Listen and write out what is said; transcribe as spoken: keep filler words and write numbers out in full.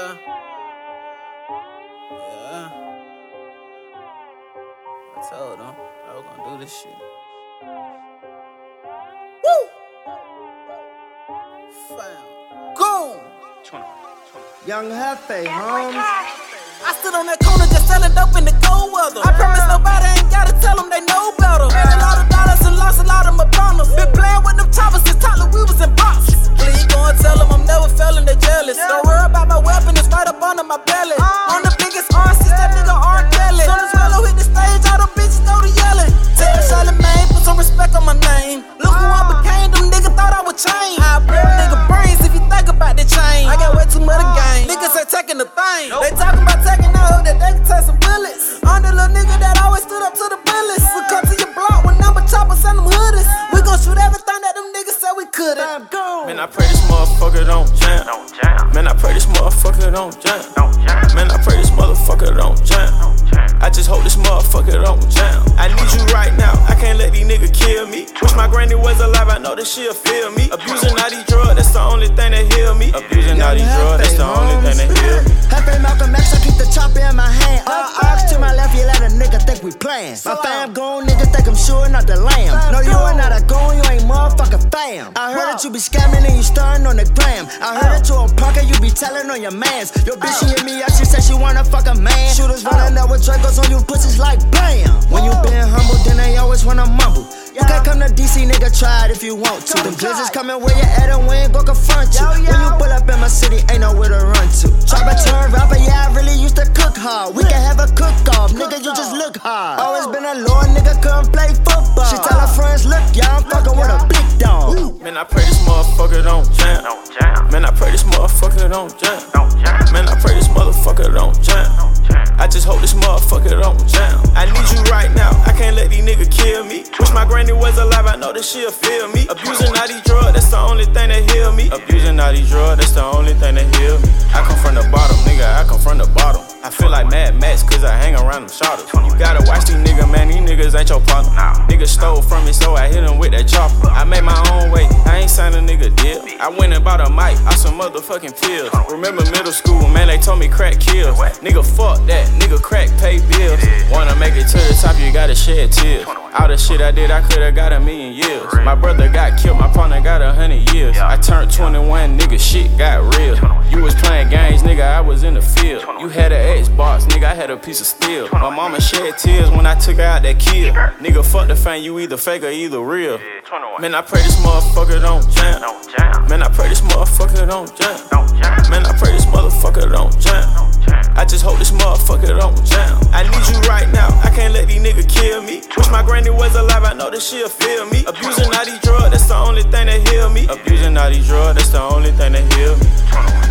Yeah. Yeah. I told them I was gonna do this shit. Woo! Fam. Goon! Young Hefe, homes. I stood on that corner just selling dope in the cold weather. I promise nobody ain't gotta tell them they know better. Made a lot of dollars and lost a lot of my bonus. Been playing with them choppers since Tyler we was in boxes. Please go and tell them I'm never failing, they jealous. Don't worry about my weapon, it's right up under my belly. On the biggest R since that nigga R. Kelly. Soon as Rello hit the stage, all them bitches go to yelling. Tell Charlamagne, put some respect on my name. Look who I became, them niggas thought I would change. I blow a nigga brains if you think about the change. I got way too much game. Niggas ain't taking the thing. They talking about taking out, hope that they can take some bullets. I'm the little nigga that always stood up to the bullets. We come to your block with number choppers and them hoodies. We gon' shoot everything that them niggas said we couldn't. Man, I pray this motherfucker don't jam. Man, I pray this motherfucker don't jam. Man, I pray this motherfucker don't jam. I just hope this motherfucker don't jam. I need you right now, I can't let these niggas kill me. Wish my granny was alive, I know that she'll feel me. Abusing all these drugs, that's the only thing that heal me. Abusing all these drugs, that's the only thing that heal me. Hefe Malcolm X, I keep the chopper in my hand. Up arcs to my left, you let a nigga think we playin'. My fam gone, niggas think I'm sure not the lamb. No, you are not a goon, you ain't motherfucking fam. I heard that you be scamming and you stirring on the gram. I heard that you on punker, you be telling on your mans. Your bitch, she hit me up, she said she wanna fuck a man. Shooters running up with Dracos on you pussies like bam. When you been humble, then they always wanna mumble. You can come to D C, nigga, try it if you want to. Them blizzards coming where you at and we ain't gon' confront you. When you pull up in my city, ain't nowhere to run to. Try to turn rapper, yeah, I really used to cook hard. We can have a cook-off, nigga, you just look hard. Always been a lord, nigga, couldn't play football. She tell her friends, look, y'all, I'm fucking with a big dog. Man, I pray this motherfucker don't jam. Man, I pray this motherfucker don't jam. Man, I pray this motherfucker don't jam. I just hope this motherfucker don't jam. I need you right now, I can't let these niggas kill me. Wish my granny was alive, I know that she'll feel me. Abusing all these drugs, that's the only thing that heal me. Abusing all these drugs, that's the only thing that heal me. I come from the bottom, nigga, I come from the bottom. I feel like Mad Max, cause I hang around them shotters. You gotta watch these niggas, man, these niggas ain't your partner. Niggas stole from me, so I hit him with that chopper. I made my own way, I ain't signed a nigga deal. I went and bought a mic, I some motherfucking pills. Remember middle school, man, they told me crack kills. Nigga, fuck that, nigga, crack pay bills. Wanna make it to the top, you gotta shed tears. All the shit I did, I could've got a million years. My brother got killed, my partner got a hundred years. I turned twenty-one, nigga, shit got real. You was playing games, nigga, I was in the field. You had an Xbox, nigga, I had a piece of steel. My mama shed tears when I took her out that kill. Nigga, fuck the fame, you either fake or either real. Man, I pray this motherfucker don't jam. Man, I pray this motherfucker don't jam. Man, I pray this motherfucker don't jam. I just hope this motherfucker don't jam. I need you right now, I can't let these niggas kill me. Wish my granny was alive, I know that she'll feel me. Abusing all these drugs, that's the only thing that heal me. Abusing all these drugs, that's the only thing that heal me.